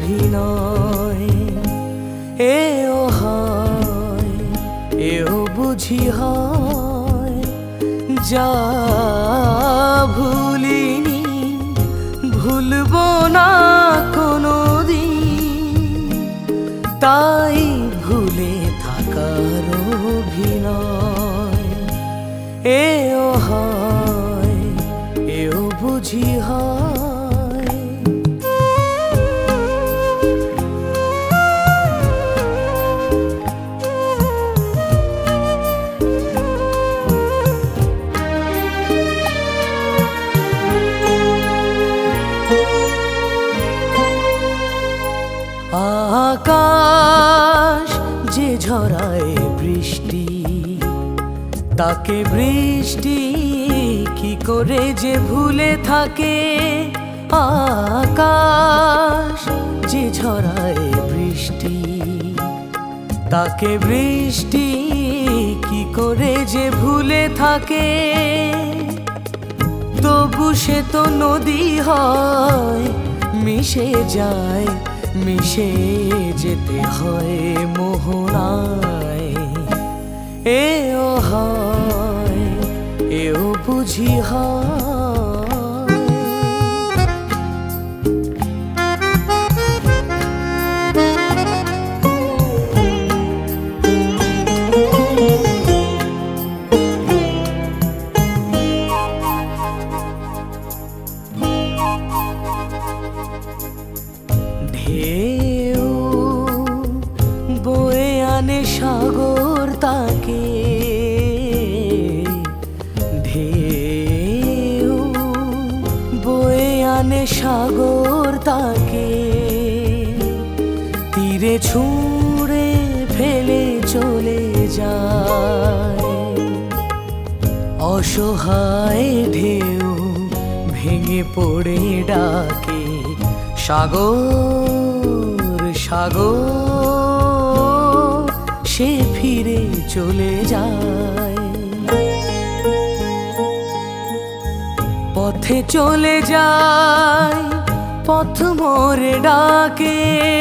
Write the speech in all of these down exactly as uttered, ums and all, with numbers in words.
অভিনয়। এও হয়, এও বুঝি হয়, যা ভুলিনি ভুলবো না কোনোদিন, তাই ভুলে থাকার অভিনয়। এও হয়, এও বুঝি হয়। আকাশ যে ঝরায় বৃষ্টি, তাকে বৃষ্টি কি করে যে ভুলে থাকে। আকাশ যে ঝরায় বৃষ্টি, তাকে বৃষ্টি কি করে যে ভুলে থাকে। তবু সে তো নদী হয়, মিশে যায়, মিশে যেতে হয় মোহনায়। এও হয়, এও বুঝি হয়। ঢেউ বয়ে আনে সাগর তাকে, ঢেউ বয়ে আনে সাগর তাকে, তীরে ছুঁড়ে ফেলে চলে যায়। অসহায় ঢেউ ভেঙে পড়ে ডাকে, সাগর সাগর, সে ফিরে চলে যায়। পথে চলে যায়, পথ মোরে ডাকে,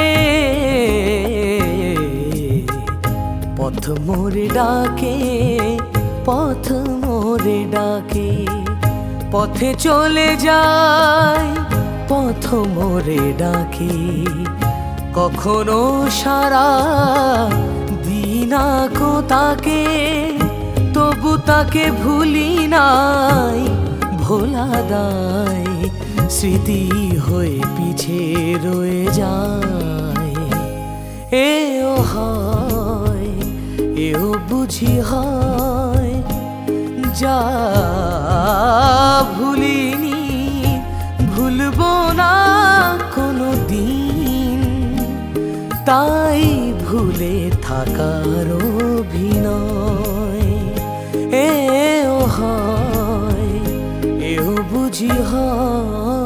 পথ মোরে ডাকে, পথ মোরে ডাকে। পথে চলে যায়, পথ মোরে ডাকে। কখনো সারা দিনা কো তাকে, তবু তাকে ভুলি নাই, ভোলা দায় স্মৃতি হয়ে পিছে রয়ে যায়। এও হয়, এও বুঝি হয়, যা ভুলিনি ভুলবো না কোনো দিন, তাই ভুলে থাকার অভিনয়। এও হয়, এও বুঝি হয়।